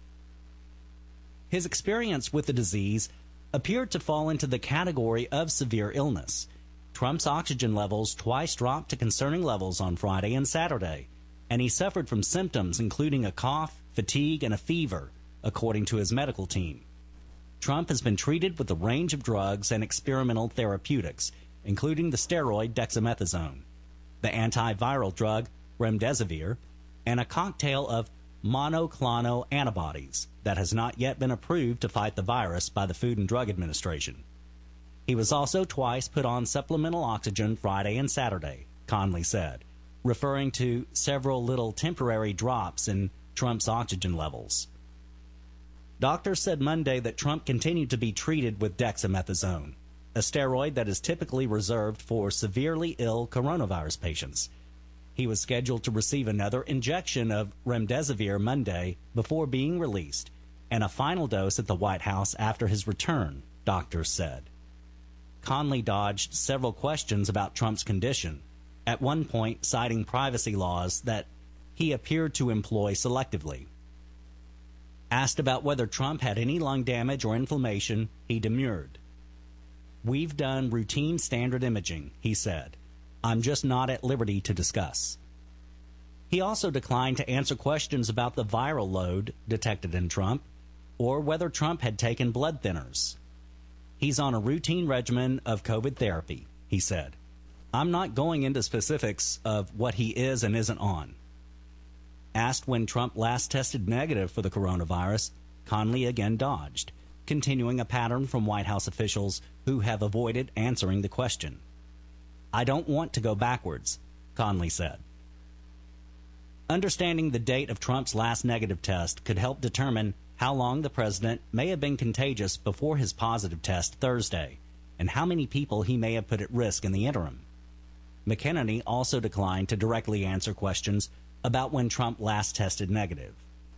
His experience with the disease appeared to fall into the category of severe illness. Trump's oxygen levels twice dropped to concerning levels on Friday and Saturday, and he suffered from symptoms including a cough, fatigue, and a fever, according to his medical team. Trump has been treated with a range of drugs and experimental therapeutics, including the steroid dexamethasone, the antiviral drug remdesivir, and a cocktail of monoclonal antibodies that has not yet been approved to fight the virus by the Food and Drug Administration. He was also twice put on supplemental oxygen Friday and Saturday, Conley said, referring to several little temporary drops in Trump's oxygen levels. Doctors said Monday that Trump continued to be treated with dexamethasone, a steroid that is typically reserved for severely ill coronavirus patients. He was scheduled to receive another injection of remdesivir Monday before being released, and a final dose at the White House after his return, doctors said. Conley dodged several questions about Trump's condition, at one point citing privacy laws that he appeared to employ selectively. Asked about whether Trump had any lung damage or inflammation, he demurred. "We've done routine standard imaging," he said. "I'm just not at liberty to discuss." He also declined to answer questions about the viral load detected in Trump or whether Trump had taken blood thinners. "He's on a routine regimen of COVID therapy," he said. "I'm not going into specifics of what he is and isn't on." Asked when Trump last tested negative for the coronavirus, Conley again dodged, continuing a pattern from White House officials who have avoided answering the question. "I don't want to go backwards," Conley said. Understanding the date of Trump's last negative test could help determine how long the president may have been contagious before his positive test Thursday, and how many people he may have put at risk in the interim. McEnany also declined to directly answer questions about when Trump last tested negative.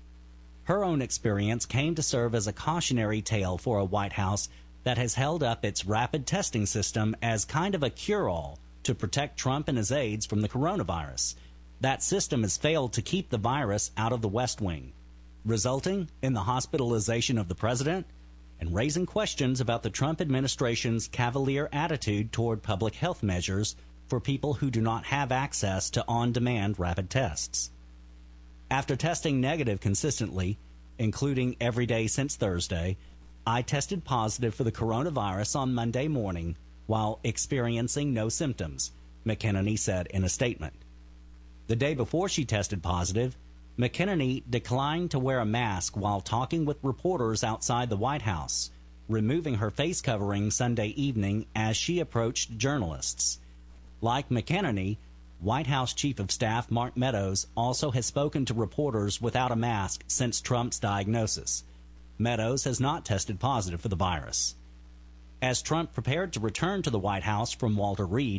Her own experience came to serve as a cautionary tale for a White House that has held up its rapid testing system as kind of a cure-all to protect Trump and his aides from the coronavirus. That system has failed to keep the virus out of the West Wing, resulting in the hospitalization of the president and raising questions about the Trump administration's cavalier attitude toward public health measures for people who do not have access to on-demand rapid tests. After testing negative consistently, including every day since Thursday, I tested positive for the coronavirus on Monday morning while experiencing no symptoms, McEnany said in a statement. The day before she tested positive, McEnany declined to wear a mask while talking with reporters outside the White House, removing her face covering Sunday evening as she approached journalists. Like McEnany, White House Chief of Staff Mark Meadows also has spoken to reporters without a mask since Trump's diagnosis. Meadows has not tested positive for the virus. As Trump prepared to return to the White House from Walter Reed,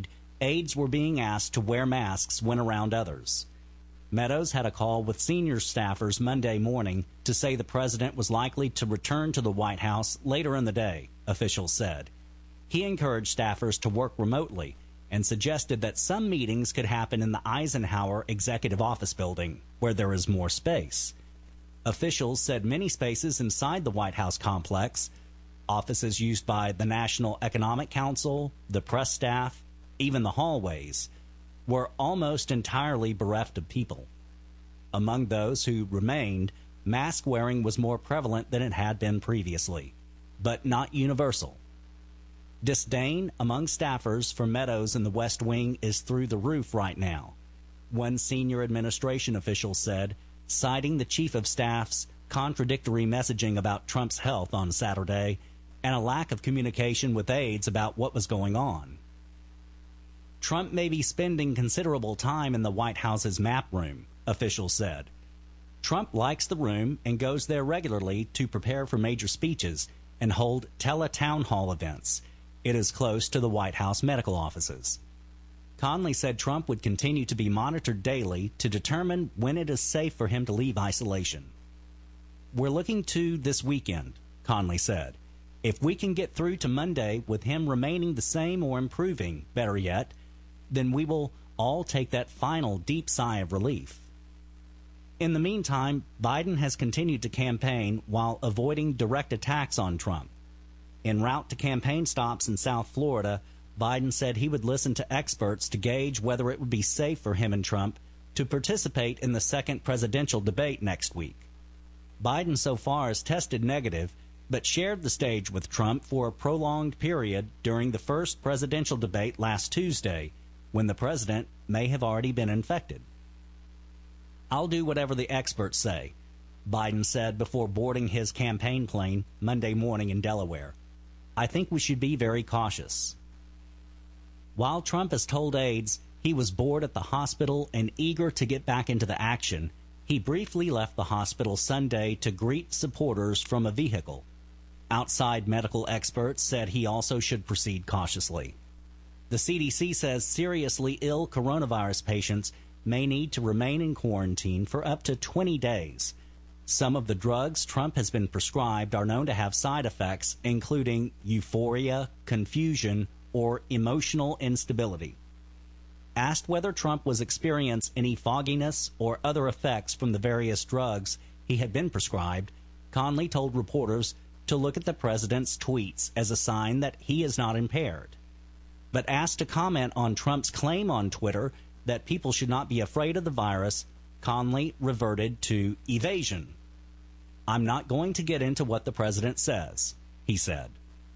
aides were being asked to wear masks when around others. Meadows had a call with senior staffers Monday morning to say the president was likely to return to the White House later in the day, officials said. He encouraged staffers to work remotely and suggested that some meetings could happen in the Eisenhower Executive Office Building, where there is more space. Officials said many spaces inside the White House complex, offices used by the National Economic Council, the press staff, even the hallways, were almost entirely bereft of people. Among those who remained, mask wearing was more prevalent than it had been previously, but not universal. Disdain among staffers for Meadows in the West Wing is through the roof right now, one senior administration official said, citing the chief of staff's contradictory messaging about Trump's health on Saturday and a lack of communication with aides about what was going on. Trump may be spending considerable time in the White House's map room, officials said. Trump likes the room and goes there regularly to prepare for major speeches and hold tele-town hall events. It is close to the White House medical offices. Conley said Trump would continue to be monitored daily to determine when it is safe for him to leave isolation. We're looking to this weekend, Conley said. If we can get through to Monday with him remaining the same or improving, better yet, then we will all take that final deep sigh of relief. In the meantime, Biden has continued to campaign while avoiding direct attacks on Trump. En route to campaign stops in South Florida, Biden said he would listen to experts to gauge whether it would be safe for him and Trump to participate in the second presidential debate next week. Biden so far has tested negative, but shared the stage with Trump for a prolonged period during the first presidential debate last Tuesday, when the president may have already been infected. I'll do whatever the experts say, Biden said before boarding his campaign plane Monday morning in Delaware. I think we should be very cautious. While Trump has told aides he was bored at the hospital and eager to get back into the action, he briefly left the hospital Sunday to greet supporters from a vehicle. Outside medical experts said he also should proceed cautiously. The C D C says seriously ill coronavirus patients may need to remain in quarantine for up to twenty days. Some of the drugs Trump has been prescribed are known to have side effects, including euphoria, confusion, or emotional instability. Asked whether Trump was experiencing any fogginess or other effects from the various drugs he had been prescribed, Conley told reporters to look at the president's tweets as a sign that he is not impaired. But asked to comment on Trump's claim on Twitter that people should not be afraid of the virus, Conley reverted to evasion. I'm not going to get into what the president says, he said.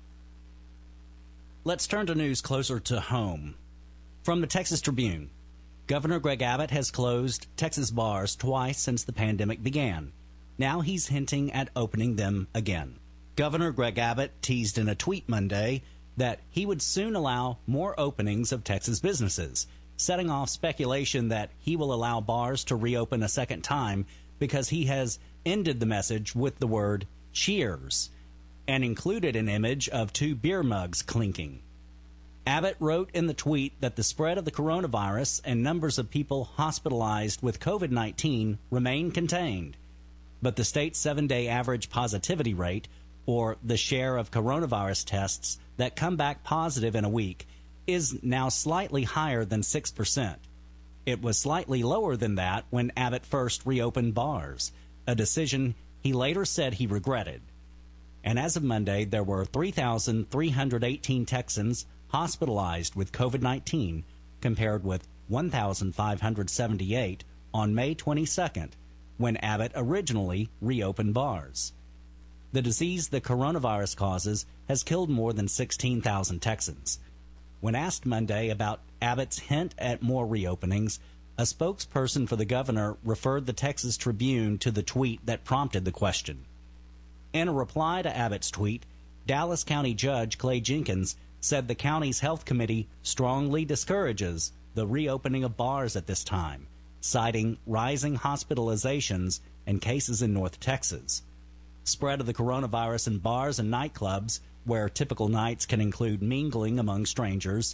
Let's turn to news closer to home. From the Texas Tribune, Governor Greg Abbott has closed Texas bars twice since the pandemic began. Now he's hinting at opening them again. Governor Greg Abbott teased in a tweet Monday that he would soon allow more openings of Texas businesses, setting off speculation that he will allow bars to reopen a second time because he has ended the message with the word cheers and included an image of two beer mugs clinking. Abbott wrote in the tweet that the spread of the coronavirus and numbers of people hospitalized with COVID nineteen remain contained, but the state's seven-day average positivity rate, or the share of coronavirus tests that come back positive in a week, is now slightly higher than six percent. It was slightly lower than that when Abbott first reopened bars, a decision he later said he regretted. And as of Monday, there were three thousand three hundred eighteen Texans hospitalized with COVID nineteen, compared with one thousand five hundred seventy-eight on May twenty-second, when Abbott originally reopened bars. The disease the coronavirus causes has killed more than sixteen thousand Texans. When asked Monday about Abbott's hint at more reopenings, a spokesperson for the governor referred the Texas Tribune to the tweet that prompted the question. In a reply to Abbott's tweet, Dallas County Judge Clay Jenkins said the county's health committee strongly discourages the reopening of bars at this time, citing rising hospitalizations and cases in North Texas. Spread of the coronavirus in bars and nightclubs, where typical nights can include mingling among strangers,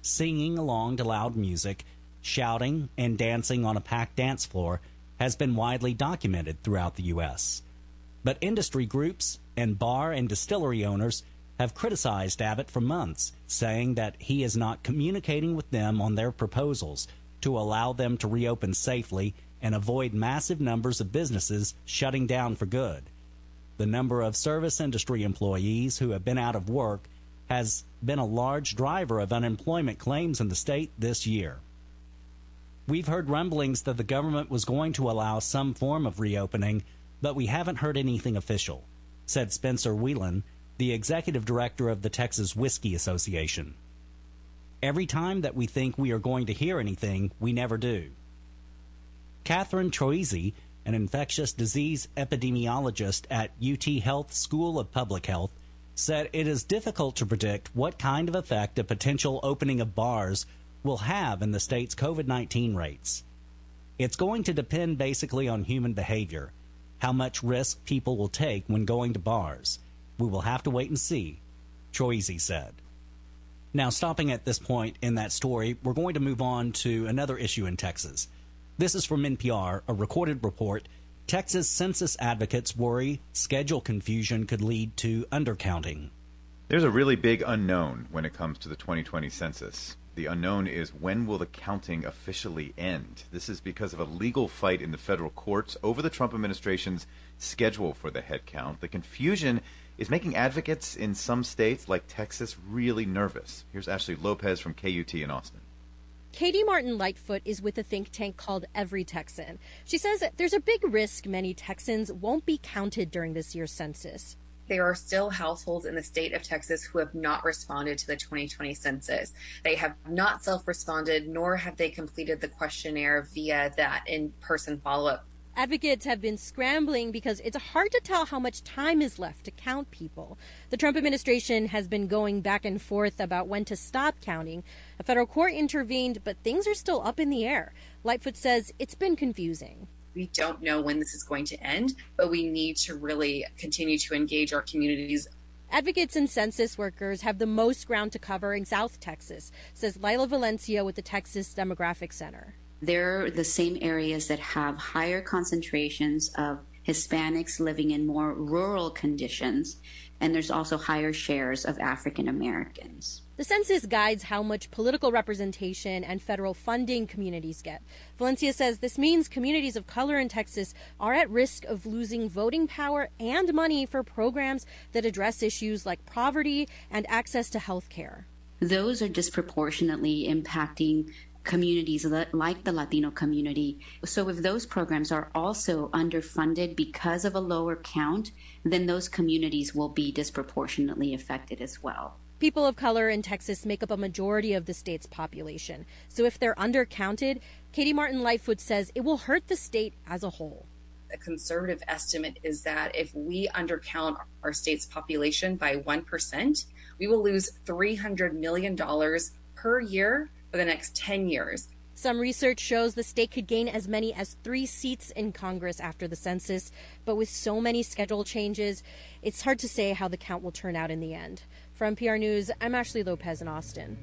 singing along to loud music, shouting, and dancing on a packed dance floor has been widely documented throughout the U S. But industry groups and bar and distillery owners have criticized Abbott for months, saying that he is not communicating with them on their proposals to allow them to reopen safely and avoid massive numbers of businesses shutting down for good. The number of service industry employees who have been out of work has been a large driver of unemployment claims in the state this year. We've heard rumblings that the government was going to allow some form of reopening, but we haven't heard anything official, said Spencer Whelan, the executive director of the Texas Whiskey Association. Every time that we think we are going to hear anything, we never do. Catherine Troisi, an infectious disease epidemiologist at U T Health School of Public Health, said it is difficult to predict what kind of effect a potential opening of bars will have in the state's COVID nineteen rates. It's going to depend basically on human behavior, how much risk people will take when going to bars. We will have to wait and see, Troisi said. Now, stopping at this point in that story, we're going to move on to another issue in Texas. This is from N P R, a recorded report. Texas census advocates worry schedule confusion could lead to undercounting. There's a really big unknown when it comes to the twenty twenty census. The unknown is, when will the counting officially end? This is because of a legal fight in the federal courts over the Trump administration's schedule for the head count. The confusion is making advocates in some states like Texas really nervous. Here's Ashley Lopez from K U T in Austin. Katie Martin Lightfoot is with a think tank called Every Texan. She says there's a big risk many Texans won't be counted during this year's census. There are still households in the state of Texas who have not responded to the twenty twenty census. They have not self-responded, nor have they completed the questionnaire via that in-person follow-up. Advocates have been scrambling because it's hard to tell how much time is left to count people. The Trump administration has been going back and forth about when to stop counting. A federal court intervened, but things are still up in the air. Lightfoot says it's been confusing. We don't know when this is going to end, but we need to really continue to engage our communities. Advocates and census workers have the most ground to cover in South Texas, says Lila Valencia with the Texas Demographic Center. They're the same areas that have higher concentrations of Hispanics living in more rural conditions, and there's also higher shares of African Americans. The census guides how much political representation and federal funding communities get. Valencia says this means communities of color in Texas are at risk of losing voting power and money for programs that address issues like poverty and access to health care. Those are disproportionately impacting communities like the Latino community. So if those programs are also underfunded because of a lower count, then those communities will be disproportionately affected as well. People of color in Texas make up a majority of the state's population. So if they're undercounted, Katie Martin Lightfoot says it will hurt the state as a whole. A conservative estimate is that if we undercount our state's population by one percent, we will lose three hundred million dollars per year for the next ten years. Some research shows the state could gain as many as three seats in Congress after the census, but with so many schedule changes, it's hard to say how the count will turn out in the end. For N P R News, I'm Ashley Lopez in Austin.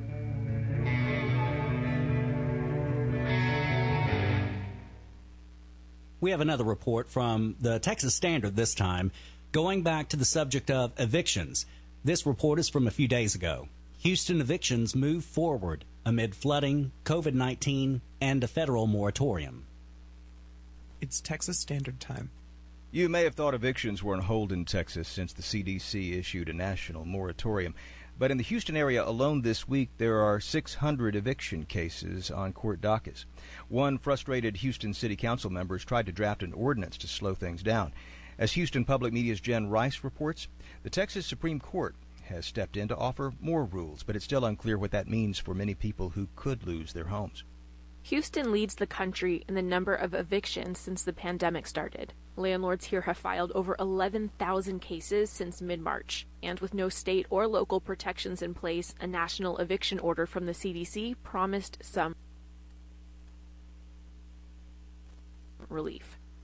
We have another report from the Texas Standard this time, going back to the subject of evictions. This report is from a few days ago. Houston evictions move forward amid flooding, COVID nineteen, and a federal moratorium. It's Texas Standard Time. You may have thought evictions were on hold in Texas since the C D C issued a national moratorium. But in the Houston area alone this week, there are six hundred eviction cases on court dockets. One frustrated Houston City Council members tried to draft an ordinance to slow things down. As Houston Public Media's Jen Rice reports, the Texas Supreme Court has stepped in to offer more rules, but it's still unclear what that means for many people who could lose their homes. Houston leads the country in the number of evictions since the pandemic started. Landlords here have filed over eleven thousand cases since mid-March. And with no state or local protections in place, a national eviction order from the C D C promised some relief.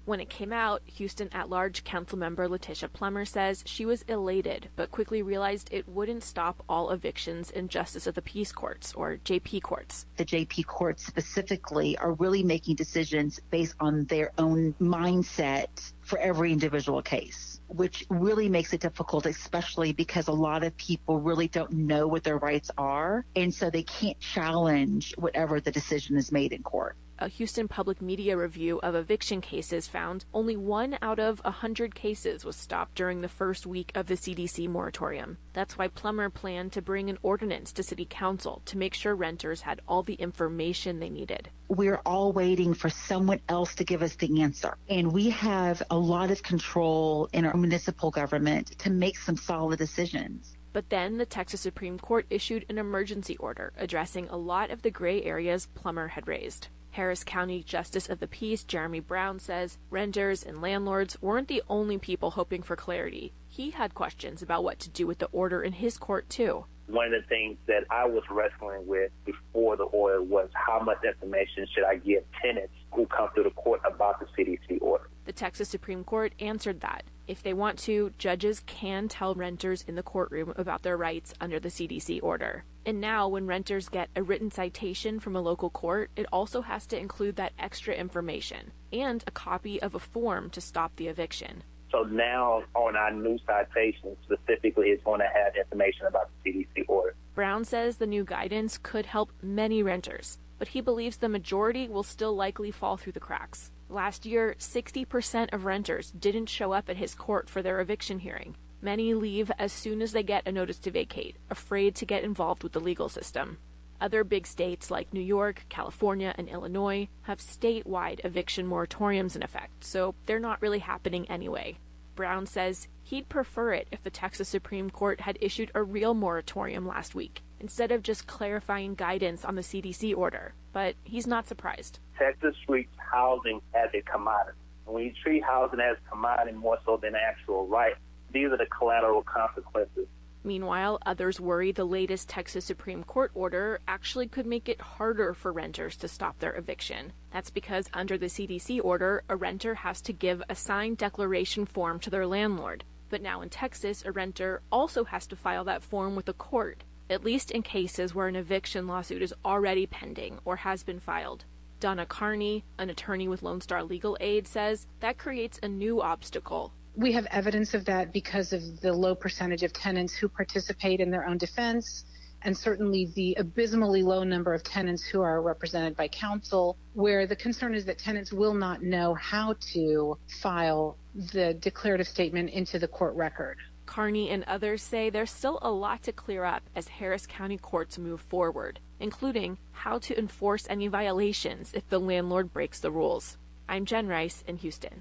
When it came out, Houston at-large councilmember Letitia Plummer says she was elated, but quickly realized it wouldn't stop all evictions in Justice of the Peace courts, or J P courts. The J P courts specifically are really making decisions based on their own mindset for every individual case, which really makes it difficult, especially because a lot of people really don't know what their rights are, and so they can't challenge whatever the decision is made in court. A Houston Public Media review of eviction cases found only one out of one hundred cases was stopped during the first week of the C D C moratorium. That's why Plummer planned to bring an ordinance to City Council to make sure renters had all the information they needed. We're all waiting for someone else to give us the answer. And we have a lot of control in our municipal government to make some solid decisions. But then the Texas Supreme Court issued an emergency order addressing a lot of the gray areas Plummer had raised. Harris County Justice of the Peace Jeremy Brown says renters and landlords weren't the only people hoping for clarity. He had questions about what to do with the order in his court, too. One of the things that I was wrestling with before the order was how much information should I give tenants who come through the court about the C D C order. The Texas Supreme Court answered that. If they want to, judges can tell renters in the courtroom about their rights under the C D C order. And now, when renters get a written citation from a local court, it also has to include that extra information and a copy of a form to stop the eviction. So now, on our new citation, specifically, it's going to have information about the C D C order. Brown says the new guidance could help many renters, but he believes the majority will still likely fall through the cracks. Last year, sixty percent of renters didn't show up at his court for their eviction hearing. Many leave as soon as they get a notice to vacate, afraid to get involved with the legal system. Other big states like New York, California, and Illinois have statewide eviction moratoriums in effect, so they're not really happening anyway. Brown says he'd prefer it if the Texas Supreme Court had issued a real moratorium last week, instead of just clarifying guidance on the C D C order. But he's not surprised. Texas treats housing as a commodity. When you treat housing as a commodity more so than an actual right, these are the collateral consequences. Meanwhile, others worry the latest Texas Supreme Court order actually could make it harder for renters to stop their eviction. That's because under the C D C order, a renter has to give a signed declaration form to their landlord. But now in Texas, a renter also has to file that form with the court, at least in cases where an eviction lawsuit is already pending or has been filed. Donna Carney, an attorney with Lone Star Legal Aid, says that creates a new obstacle. We have evidence of that because of the low percentage of tenants who participate in their own defense, and certainly the abysmally low number of tenants who are represented by counsel, where the concern is that tenants will not know how to file the declarative statement into the court record. Carney and others say there's still a lot to clear up as Harris County courts move forward, including how to enforce any violations if the landlord breaks the rules. I'm Jen Rice in Houston.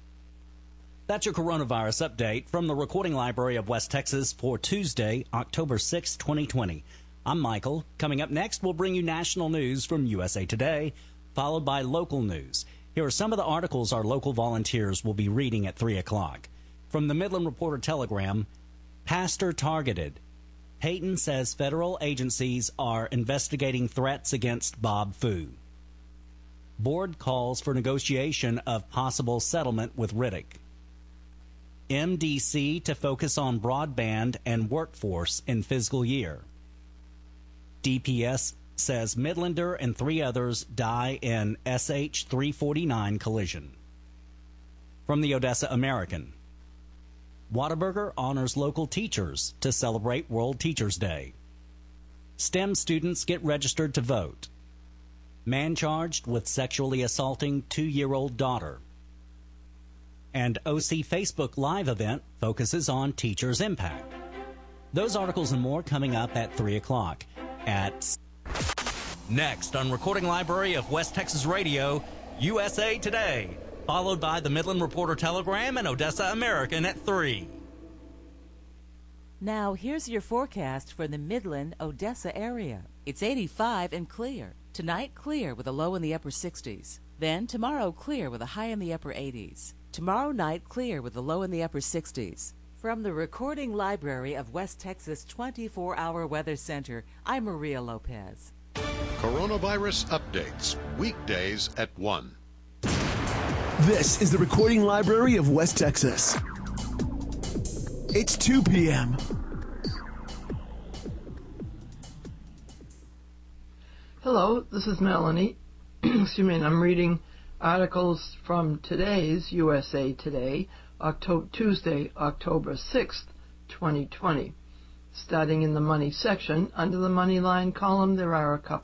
That's your coronavirus update from the Recording Library of West Texas for Tuesday, October sixth, twenty twenty. I'm Michael. Coming up next, we'll bring you national news from U S A Today, followed by local news. Here are some of the articles our local volunteers will be reading at three o'clock. From the Midland Reporter-Telegram, Pastor Targeted. Payton says federal agencies are investigating threats against Bob Fu. Board calls for negotiation of possible settlement with Riddick. M D C to focus on broadband and workforce in fiscal year. D P S says Midlander and three others die in S H three forty-nine collision. From the Odessa American, Whataburger honors local teachers to celebrate World Teachers Day. STEM students get registered to vote. Man charged with sexually assaulting two-year-old daughter. And O C Facebook Live event focuses on teachers' impact. Those articles and more coming up at three o'clock. At Next on Recording Library of West Texas Radio, U S A Today, followed by the Midland Reporter-Telegram and Odessa American at three. Now, here's your forecast for the Midland, Odessa area. It's eighty-five and clear. Tonight, clear with a low in the upper sixties. Then, tomorrow, clear with a high in the upper eighties. Tomorrow night, clear with a low in the upper sixties. From the Recording Library of West Texas twenty-four hour Weather Center, I'm Maria Lopez. Coronavirus updates, weekdays at one. This is the Recording Library of West Texas. It's two p.m. Hello, this is Melanie. Excuse me, and I'm reading articles from today's U S A Today, October, Tuesday, October sixth, twenty twenty. Starting in the Money section, under the Money Line column, there are a couple